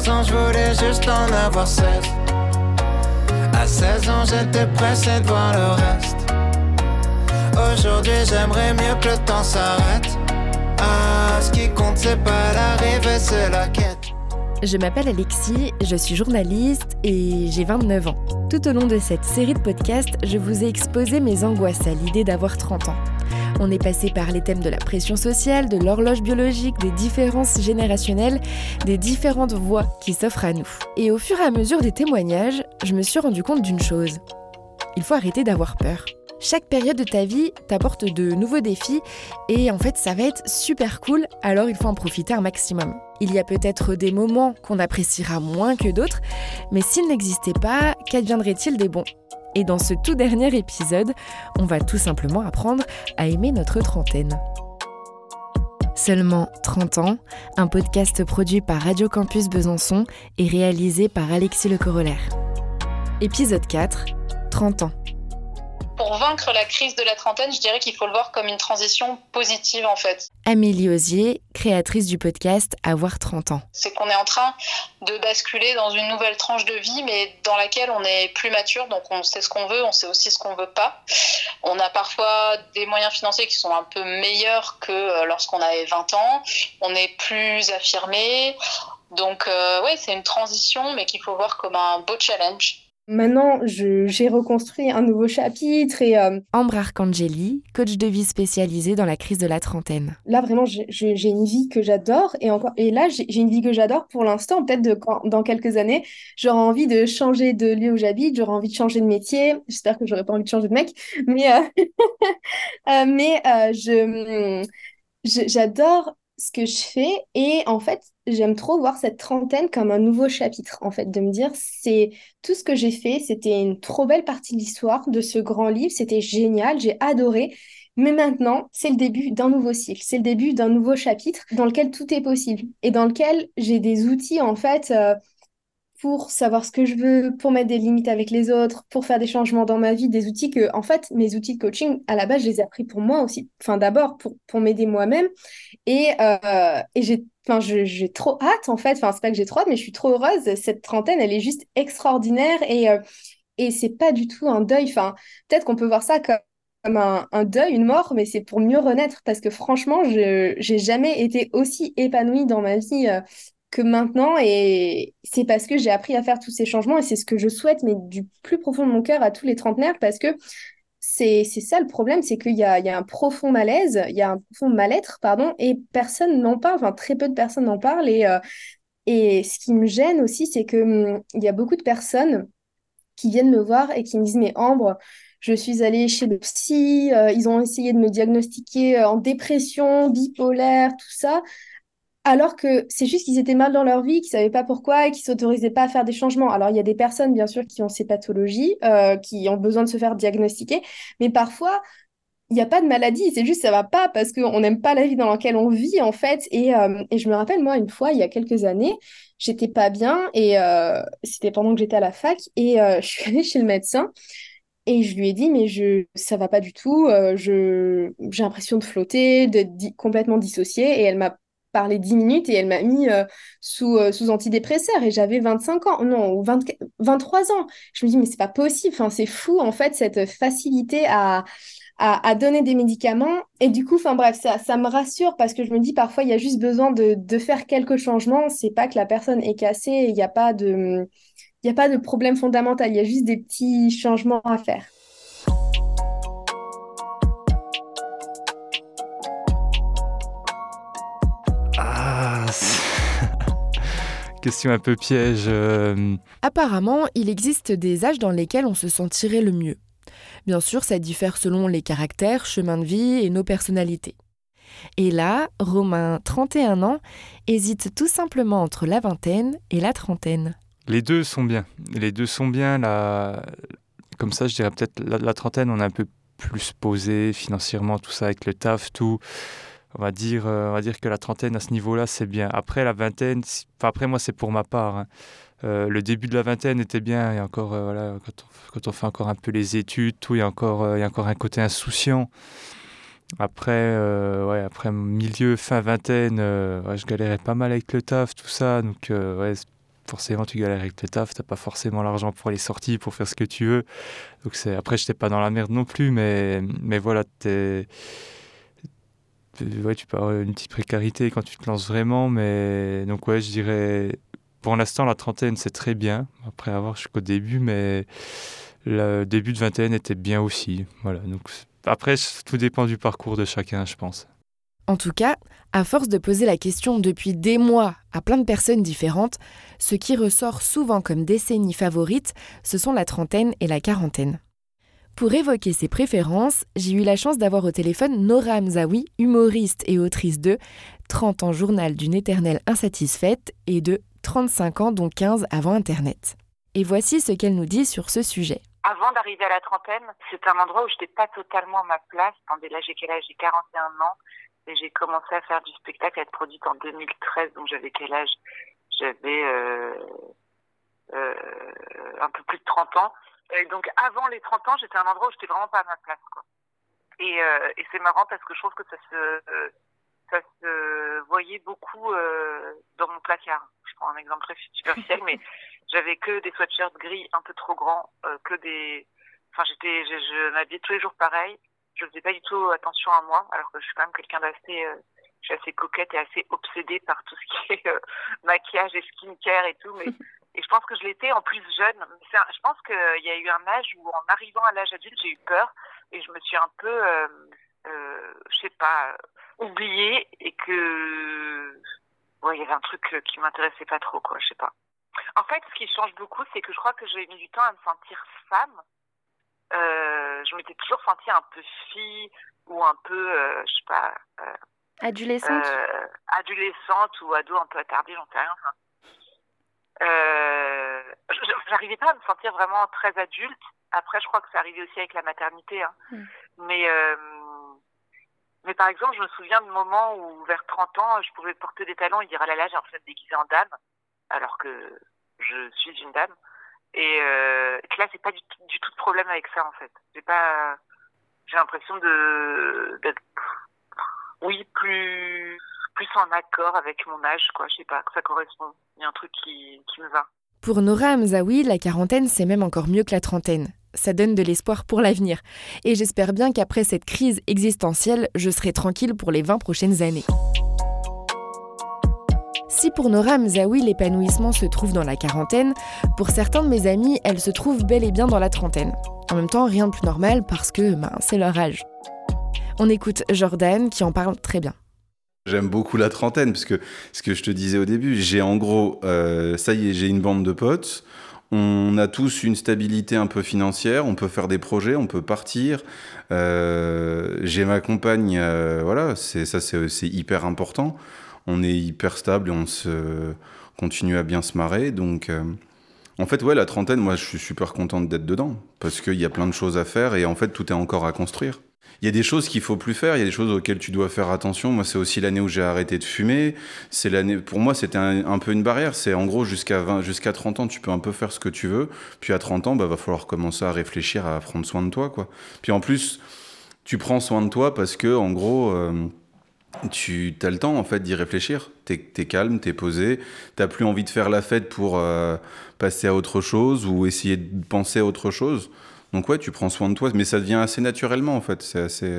14 ans, je voulais juste en avoir 16. À 16 ans, j'étais pressé de voir le reste. Aujourd'hui, j'aimerais mieux que le temps s'arrête. Ah, ce qui compte, c'est pas l'arrivée, c'est la quête. Je m'appelle Alexis, je suis journaliste et j'ai 29 ans. Tout au long de cette série de podcasts, je vous ai exposé mes angoisses à l'idée d'avoir 30 ans. On est passé par les thèmes de la pression sociale, de l'horloge biologique, des différences générationnelles, des différentes voies qui s'offrent à nous. Et au fur et à mesure des témoignages, je me suis rendu compte d'une chose. Il faut arrêter d'avoir peur. Chaque période de ta vie t'apporte de nouveaux défis et en fait ça va être super cool, alors il faut en profiter un maximum. Il y a peut-être des moments qu'on appréciera moins que d'autres, mais s'ils n'existaient pas, qu'adviendrait-il des bons ? Et dans ce tout dernier épisode, on va tout simplement apprendre à aimer notre trentaine. Seulement 30 ans, un podcast produit par Radio Campus Besançon et réalisé par Alexis Le Corollaire. Épisode 4, 30 ans. Pour vaincre la crise de la trentaine, je dirais qu'il faut le voir comme une transition positive en fait. Amélie Osier, créatrice du podcast Avoir 30 ans. C'est qu'on est en train de basculer dans une nouvelle tranche de vie, mais dans laquelle on est plus mature, donc on sait ce qu'on veut, on sait aussi ce qu'on veut pas. On a parfois des moyens financiers qui sont un peu meilleurs que lorsqu'on avait 20 ans. On est plus affirmé. Donc c'est une transition, mais qu'il faut voir comme un beau challenge. Maintenant, j'ai reconstruit un nouveau chapitre et Ambre Arcangeli, coach de vie spécialisée dans la crise de la trentaine. Là, vraiment, j'ai une vie que j'adore et là, j'ai une vie que j'adore pour l'instant. Peut-être dans quelques années, j'aurai envie de changer de lieu où j'habite, j'aurai envie de changer de métier. J'espère que j'aurai pas envie de changer de mec, mais j'adore ce que je fais et en fait, j'aime trop voir cette trentaine comme un nouveau chapitre, en fait, de me dire, c'est tout ce que j'ai fait, c'était une trop belle partie de l'histoire de ce grand livre, c'était génial, j'ai adoré, mais maintenant, c'est le début d'un nouveau cycle, c'est le début d'un nouveau chapitre dans lequel tout est possible et dans lequel j'ai des outils, en fait, pour savoir ce que je veux, pour mettre des limites avec les autres, pour faire des changements dans ma vie, des outils que, en fait, mes outils de coaching, à la base, je les ai appris pour moi aussi, enfin d'abord pour m'aider moi-même. Et j'ai trop hâte, en fait, enfin c'est pas que j'ai trop hâte, mais je suis trop heureuse. Cette trentaine, elle est juste extraordinaire et c'est pas du tout un deuil. Enfin, peut-être qu'on peut voir ça comme un deuil, une mort, mais c'est pour mieux renaître parce que franchement, j'ai jamais été aussi épanouie dans ma vie que maintenant et c'est parce que j'ai appris à faire tous ces changements et c'est ce que je souhaite, mais du plus profond de mon cœur à tous les trentenaires parce que c'est ça le problème, c'est qu'il y a un profond malaise, il y a un profond mal-être, pardon, et personne n'en parle, enfin très peu de personnes en parlent et ce qui me gêne aussi, c'est que il y a beaucoup de personnes qui viennent me voir et qui me disent, mais Ambre, je suis allée chez le psy, ils ont essayé de me diagnostiquer en dépression, bipolaire, tout ça, alors que c'est juste qu'ils étaient mal dans leur vie, qu'ils savaient pas pourquoi et qu'ils s'autorisaient pas à faire des changements. Alors, il y a des personnes, bien sûr, qui ont ces pathologies, qui ont besoin de se faire diagnostiquer, mais parfois, il n'y a pas de maladie, c'est juste ça va pas parce qu'on n'aime pas la vie dans laquelle on vit, en fait. Et je me rappelle, moi, une fois, il y a quelques années, j'étais pas bien et c'était pendant que j'étais à la fac et je suis allée chez le médecin. Et je lui ai dit, mais ça va pas du tout, j'ai l'impression de flotter, d'être complètement dissociée. Et elle m'a parlé 10 minutes et elle m'a mis sous antidépresseur. Et j'avais 25 ans, non, ou 20 23 ans. Je me dis, mais c'est pas possible, enfin, c'est fou, en fait, cette facilité à donner des médicaments. Et du coup, enfin bref, ça me rassure parce que je me dis, parfois, il y a juste besoin de faire quelques changements. C'est pas que la personne est cassée, il n'y a pas de... Il n'y a pas de problème fondamental, il y a juste des petits changements à faire. Ah, question un peu piège. Apparemment, il existe des âges dans lesquels on se sentirait le mieux. Bien sûr, ça diffère selon les caractères, chemins de vie et nos personnalités. Et là, Romain, 31 ans, hésite tout simplement entre la vingtaine et la trentaine. Les deux sont bien. Comme ça, je dirais peut-être la trentaine, on est un peu plus posé financièrement, tout ça avec le taf, tout. On va dire que la trentaine à ce niveau-là, c'est bien. Après la vingtaine, après moi, c'est pour ma part. Hein. Le début de la vingtaine était bien. Et encore, quand on fait encore un peu les études, tout, il y a encore un côté insouciant. Après milieu, fin vingtaine, je galérais pas mal avec le taf, tout ça. Donc, forcément tu galères avec le taf, t'as pas forcément l'argent pour les sorties, pour faire ce que tu veux. Donc après, j'étais pas dans la merde non plus, mais voilà, ouais, tu peux avoir une petite précarité quand tu te lances vraiment, mais donc ouais, je dirais, pour l'instant, la trentaine, c'est très bien. Après avoir jusqu'au début, mais le début de vingtaine était bien aussi. Voilà, donc après, tout dépend du parcours de chacun, je pense. En tout cas, à force de poser la question depuis des mois à plein de personnes différentes, ce qui ressort souvent comme décennies favorites, ce sont la trentaine et la quarantaine. Pour évoquer ses préférences, j'ai eu la chance d'avoir au téléphone Nora Hamzaoui, humoriste et autrice de 30 ans journal d'une éternelle insatisfaite et de 35 ans dont 15 avant Internet. Et voici ce qu'elle nous dit sur ce sujet. Avant d'arriver à la trentaine, c'est un endroit où je n'étais pas totalement à ma place. Attendez, là j'ai quel âge ? J'ai 41 ans et j'ai commencé à faire du spectacle, à être produite en 2013, donc j'avais quel âge ? J'avais un peu plus de 30 ans. Et donc avant les 30 ans, j'étais à un endroit où j'étais vraiment pas à ma place, quoi. Et c'est marrant parce que je trouve que ça se voyait beaucoup dans mon placard. Je prends un exemple très superficiel, mais j'avais que des sweatshirts gris un peu trop grands, je m'habillais tous les jours pareil. Je faisais pas du tout attention à moi, alors que je suis quand même quelqu'un je suis assez coquette et assez obsédée par tout ce qui est maquillage et skincare et tout, et je pense que je l'étais en plus jeune. Je pense qu'il y a eu un âge où, en arrivant à l'âge adulte, j'ai eu peur et je me suis un peu, oubliée, et que, ouais, il y avait un truc qui m'intéressait pas trop, quoi, je sais pas. En fait, ce qui change beaucoup, c'est que je crois que j'ai mis du temps à me sentir femme. Je m'étais toujours sentie un peu fille ou un peu, Adolescente. Adolescente ou ado un peu attardée, j'en sais rien. J'arrivais pas à me sentir vraiment très adulte. Après, je crois que c'est arrivé aussi avec la maternité, hein. Mais par exemple, je me souviens de moments où, vers 30 ans, je pouvais porter des talons et dire, ah là là, j'ai envie de me déguiser en dame, alors que je suis une dame. Et que là, c'est pas du tout de problème avec ça, en fait. J'ai l'impression d'être, oui, plus en accord avec mon âge, quoi. Je sais pas, que ça correspond. Il y a un truc qui me va. Pour Nora Hamzaoui, la quarantaine, c'est même encore mieux que la trentaine. Ça donne de l'espoir pour l'avenir. Et j'espère bien qu'après cette crise existentielle, je serai tranquille pour les 20 prochaines années. Si pour Nora Hamzaoui, l'épanouissement se trouve dans la quarantaine, pour certains de mes amis, elle se trouve bel et bien dans la trentaine. En même temps, rien de plus normal parce que c'est leur âge. On écoute Jordan qui en parle très bien. J'aime beaucoup la trentaine parce que ce que je te disais au début, j'ai en gros, ça y est, j'ai une bande de potes. On a tous une stabilité un peu financière, on peut faire des projets, on peut partir. J'ai ma compagne, voilà, c'est hyper important. On est hyper stable et on continue à bien se marrer. Donc, en fait, ouais, la trentaine, moi, je suis super contente d'être dedans parce qu'il y a plein de choses à faire et en fait, tout est encore à construire. Il y a des choses qu'il faut plus faire, il y a des choses auxquelles tu dois faire attention. Moi, c'est aussi l'année où j'ai arrêté de fumer. C'est l'année, pour moi, c'était un peu une barrière. C'est en gros, jusqu'à 30 ans, tu peux un peu faire ce que tu veux. Puis à 30 ans, va falloir commencer à réfléchir à prendre soin de toi, quoi. Puis en plus, tu prends soin de toi parce que, en gros, tu as le temps, en fait, d'y réfléchir. T'es calme, t'es posé. T'as plus envie de faire la fête pour passer à autre chose ou essayer de penser à autre chose. Donc ouais, tu prends soin de toi, mais ça devient assez naturellement, en fait. C'est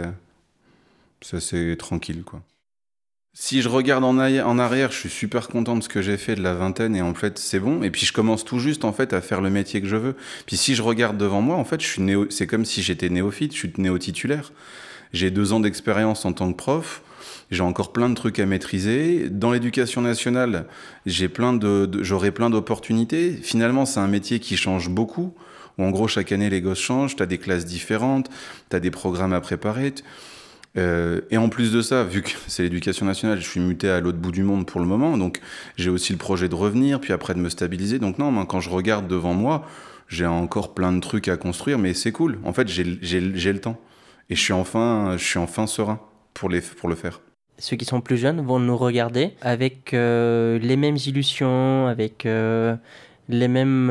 assez tranquille, quoi. Si je regarde en arrière, je suis super content de ce que j'ai fait de la vingtaine et en fait, c'est bon. Et puis, je commence tout juste, en fait, à faire le métier que je veux. Puis, si je regarde devant moi, en fait, c'est comme si j'étais néophyte, je suis néo-titulaire. J'ai 2 ans d'expérience en tant que prof. J'ai encore plein de trucs à maîtriser. Dans l'éducation nationale, j'aurai plein d'opportunités. Finalement, c'est un métier qui change beaucoup. Où en gros, chaque année, les gosses changent, tu as des classes différentes, tu as des programmes à préparer. Et en plus de ça, vu que c'est l'éducation nationale, je suis muté à l'autre bout du monde pour le moment, donc j'ai aussi le projet de revenir, puis après de me stabiliser. Donc non, quand je regarde devant moi, j'ai encore plein de trucs à construire, mais c'est cool. En fait, j'ai le temps. Et je suis enfin serein pour le faire. Ceux qui sont plus jeunes vont nous regarder avec les mêmes illusions, avec... les mêmes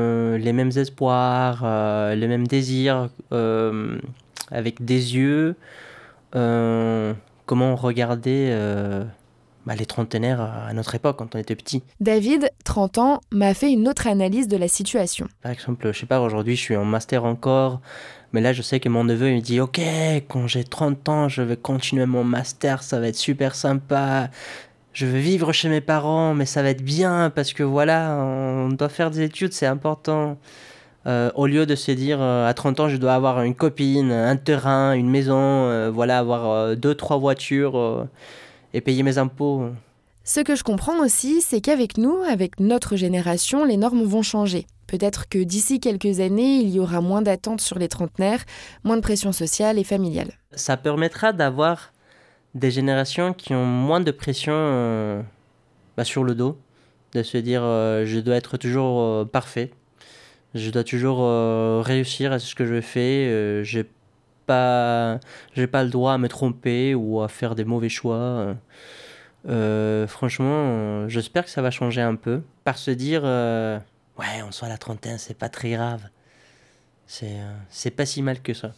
espoirs, les mêmes désirs, avec des yeux, comment regarder les trentenaires à notre époque, quand on était petit. David, 30 ans, m'a fait une autre analyse de la situation. Par exemple, je sais pas, aujourd'hui je suis en master encore, mais là je sais que mon neveu il me dit « Ok, quand j'ai 30 ans, je vais continuer mon master, ça va être super sympa. Je vais vivre chez mes parents, mais ça va être bien parce que voilà, on doit faire des études, c'est important. » Au lieu de se dire à 30 ans je dois avoir une copine, un terrain, une maison, avoir 2-3 voitures et payer mes impôts. Ce que je comprends aussi, c'est qu'avec nous, avec notre génération, les normes vont changer. Peut-être que d'ici quelques années, il y aura moins d'attentes sur les trentenaires, moins de pression sociale et familiale. Ça permettra d'avoir des générations qui ont moins de pression sur le dos, de se dire je dois être toujours parfait, je dois toujours réussir à ce que je fais, j'ai pas le droit à me tromper ou à faire des mauvais choix. Franchement, j'espère que ça va changer un peu. Par se dire, ouais, on soit à la trentaine, c'est pas très grave. C'est pas si mal que ça.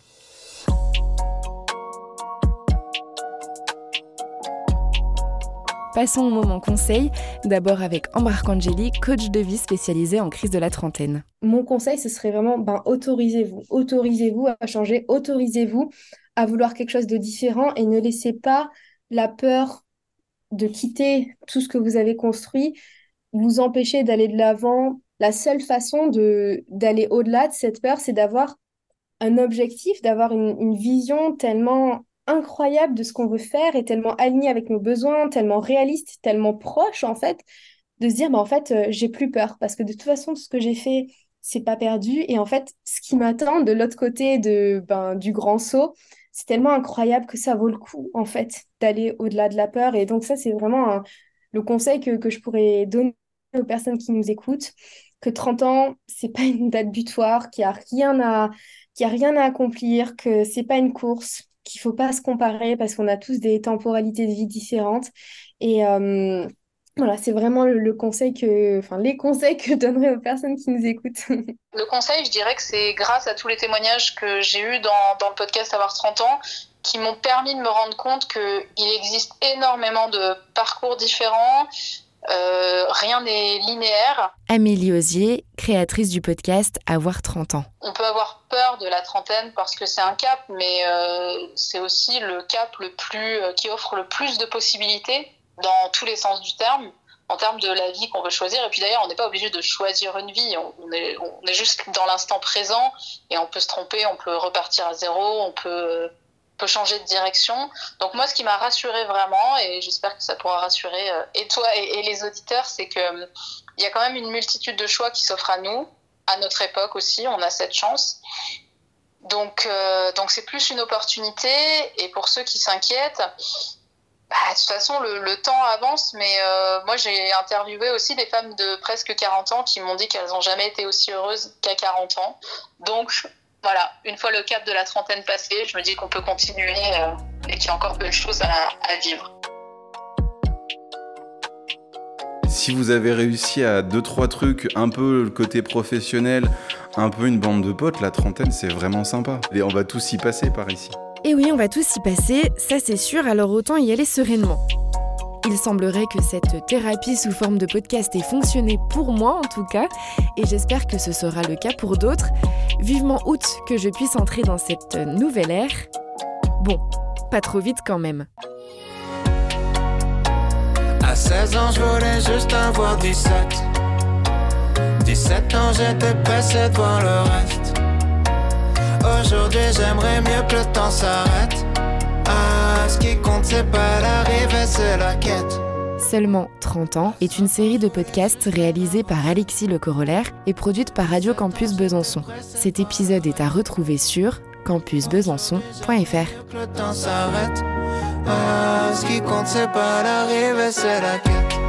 Passons au moment conseil, d'abord avec Ambre Arcangeli, coach de vie spécialisée en crise de la trentaine. Mon conseil, ce serait vraiment, autorisez-vous. Autorisez-vous à changer, autorisez-vous à vouloir quelque chose de différent et ne laissez pas la peur de quitter tout ce que vous avez construit vous empêcher d'aller de l'avant. La seule façon d'aller au-delà de cette peur, c'est d'avoir un objectif, d'avoir une vision tellement incroyable de ce qu'on veut faire et tellement alignée avec nos besoins, tellement réaliste, tellement proche en fait, de se dire j'ai plus peur parce que de toute façon tout ce que j'ai fait c'est pas perdu et en fait ce qui m'attend de l'autre côté du grand saut c'est tellement incroyable que ça vaut le coup en fait d'aller au-delà de la peur et donc ça c'est vraiment le conseil que je pourrais donner aux personnes qui nous écoutent, que 30 ans c'est pas une date butoir, qu'il y a rien à accomplir, que c'est pas une course, qu'il faut pas se comparer parce qu'on a tous des temporalités de vie différentes. Et voilà, c'est vraiment les conseils que je donnerais aux personnes qui nous écoutent. Le conseil, je dirais que c'est grâce à tous les témoignages que j'ai eus dans le podcast Avoir 30 ans qui m'ont permis de me rendre compte qu'il existe énormément de parcours différents. Rien n'est linéaire. Amélie Osier, créatrice du podcast Avoir 30 ans. On peut avoir peur de la trentaine parce que c'est un cap, mais c'est aussi le cap qui offre le plus de possibilités dans tous les sens du terme, en termes de la vie qu'on veut choisir. Et puis d'ailleurs, on n'est pas obligé de choisir une vie, on est juste dans l'instant présent et on peut se tromper, on peut repartir à zéro, on peut changer de direction. Donc moi, ce qui m'a rassurée vraiment, et j'espère que ça pourra rassurer et toi et les auditeurs, c'est qu'il y a quand même une multitude de choix qui s'offrent à nous, à notre époque aussi, on a cette chance. Donc c'est plus une opportunité, et pour ceux qui s'inquiètent, de toute façon, le temps avance, mais moi, j'ai interviewé aussi des femmes de presque 40 ans qui m'ont dit qu'elles n'ont jamais été aussi heureuses qu'à 40 ans. Donc, voilà, une fois le cap de la trentaine passé, je me dis qu'on peut continuer et qu'il y a encore belle chose à vivre. Si vous avez réussi à 2-3 trucs, un peu le côté professionnel, un peu une bande de potes, la trentaine, c'est vraiment sympa. Et on va tous y passer par ici. Et oui, on va tous y passer, ça c'est sûr, alors autant y aller sereinement. Il semblerait que cette thérapie sous forme de podcast ait fonctionné pour moi en tout cas, et j'espère que ce sera le cas pour d'autres. Vivement août que je puisse entrer dans cette nouvelle ère. Bon, pas trop vite quand même. À 16 ans, je voulais juste avoir 17. 17 ans, j'étais pressé de voir le reste. Aujourd'hui, j'aimerais mieux que le temps s'arrête. Ah, ce qui compte, c'est pas l'arrivée, c'est la quête. Seulement 30 ans est une série de podcasts réalisée par Alexis Le Corollaire et produite par Radio Campus Besançon. Cet épisode est à retrouver sur campusbesançon.fr. Le temps s'arrête. Ah, ce qui compte, c'est pas l'arrivée, c'est la quête.